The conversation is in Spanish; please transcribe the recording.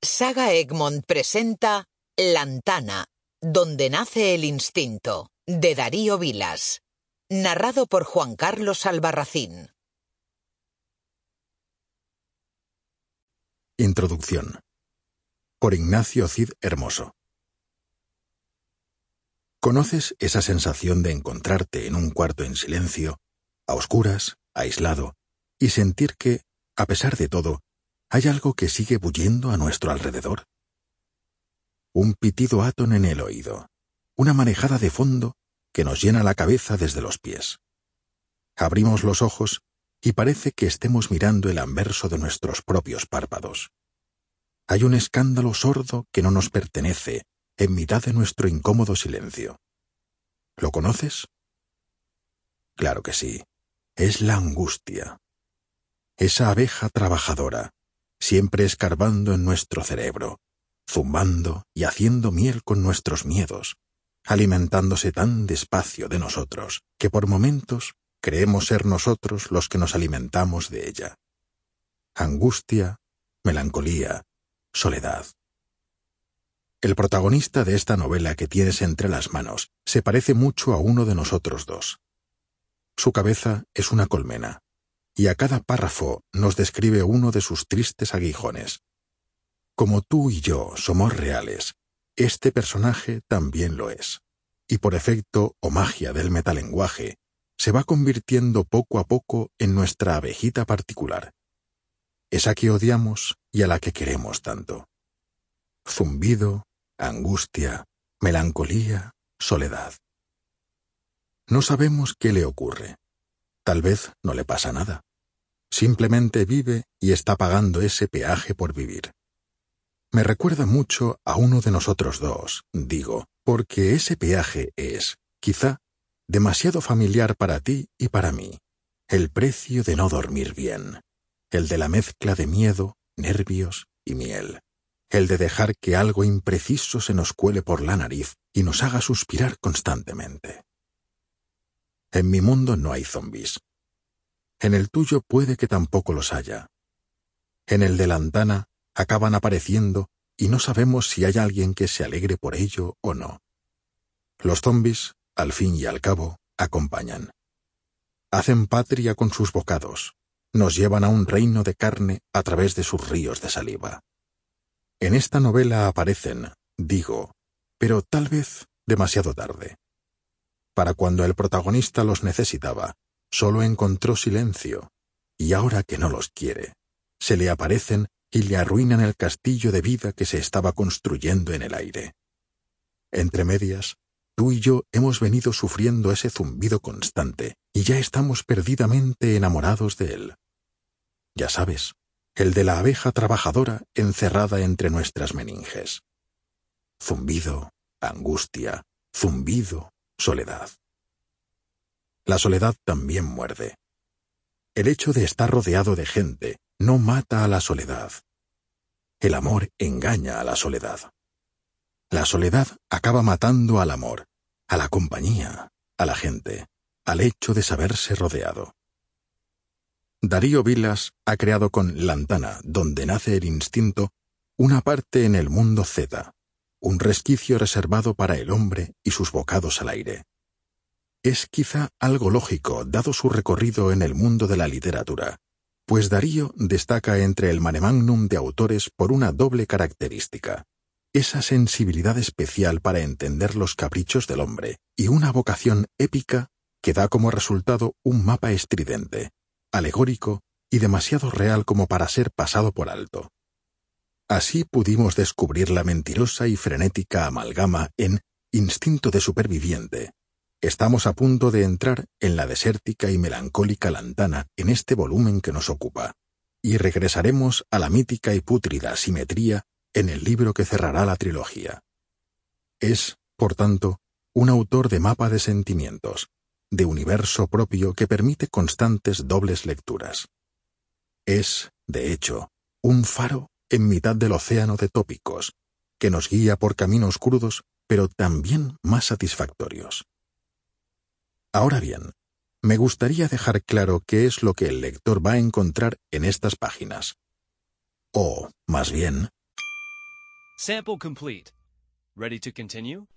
Saga Egmont presenta Lantana, donde nace el instinto, de Darío Vilas. Narrado por Juan Carlos Albarracín. Introducción. Por Ignacio Cid Hermoso. ¿Conoces esa sensación de encontrarte en un cuarto en silencio, a oscuras, aislado, y sentir que, a pesar de todo, hay algo que sigue bulliendo a nuestro alrededor? Un pitido átone en el oído, una marejada de fondo que nos llena la cabeza desde los pies. Abrimos los ojos y parece que estemos mirando el anverso de nuestros propios párpados. Hay un escándalo sordo que no nos pertenece en mitad de nuestro incómodo silencio. ¿Lo conoces? Claro que sí. Es la angustia. Esa abeja trabajadora, siempre escarbando en nuestro cerebro, zumbando y haciendo miel con nuestros miedos, alimentándose tan despacio de nosotros que por momentos creemos ser nosotros los que nos alimentamos de ella. Angustia, melancolía, soledad. El protagonista de esta novela que tienes entre las manos se parece mucho a uno de nosotros dos. Su cabeza es una colmena, y a cada párrafo nos describe uno de sus tristes aguijones. Como tú y yo somos reales, este personaje también lo es, y por efecto o magia del metalenguaje, se va convirtiendo poco a poco en nuestra abejita particular, esa que odiamos y a la que queremos tanto. Zumbido, angustia, melancolía, soledad. No sabemos qué le ocurre. Tal vez no le pasa nada. Simplemente vive y está pagando ese peaje por vivir. Me recuerda mucho a uno de nosotros dos, digo, porque ese peaje es, quizá, demasiado familiar para ti y para mí. El precio de no dormir bien. El de la mezcla de miedo, nervios y miel. El de dejar que algo impreciso se nos cuele por la nariz y nos haga suspirar constantemente. En mi mundo no hay zombis. En el tuyo puede que tampoco los haya. En el de Lantana acaban apareciendo y no sabemos si hay alguien que se alegre por ello o no. Los zombis, al fin y al cabo, acompañan. Hacen patria con sus bocados, nos llevan a un reino de carne a través de sus ríos de saliva. En esta novela aparecen, digo, pero tal vez demasiado tarde. Para cuando el protagonista los necesitaba, solo encontró silencio, y ahora que no los quiere, se le aparecen y le arruinan el castillo de vida que se estaba construyendo en el aire. Entre medias, tú y yo hemos venido sufriendo ese zumbido constante, y ya estamos perdidamente enamorados de él. Ya sabes, el de la abeja trabajadora encerrada entre nuestras meninges. Zumbido, angustia, zumbido, soledad. La soledad también muerde. El hecho de estar rodeado de gente no mata a la soledad. El amor engaña a la soledad. La soledad acaba matando al amor, a la compañía, a la gente, al hecho de saberse rodeado. Darío Vilas ha creado con Lantana, donde nace el instinto, una parte en el mundo Z, un resquicio reservado para el hombre y sus bocados al aire. Es quizá algo lógico, dado su recorrido en el mundo de la literatura, pues Darío destaca entre el mare magnum de autores por una doble característica, esa sensibilidad especial para entender los caprichos del hombre y una vocación épica que da como resultado un mapa estridente, alegórico y demasiado real como para ser pasado por alto. Así pudimos descubrir la mentirosa y frenética amalgama en Instinto de superviviente. Estamos a punto de entrar en la desértica y melancólica Lantana en este volumen que nos ocupa, y regresaremos a la mítica y pútrida Simetría en el libro que cerrará la trilogía. Es, por tanto, un autor de mapa de sentimientos, de universo propio que permite constantes dobles lecturas. Es, de hecho, un faro en mitad del océano de tópicos, que nos guía por caminos crudos, pero también más satisfactorios. Ahora bien, me gustaría dejar claro qué es lo que el lector va a encontrar en estas páginas. O, más bien, Sample complete. Ready to continue?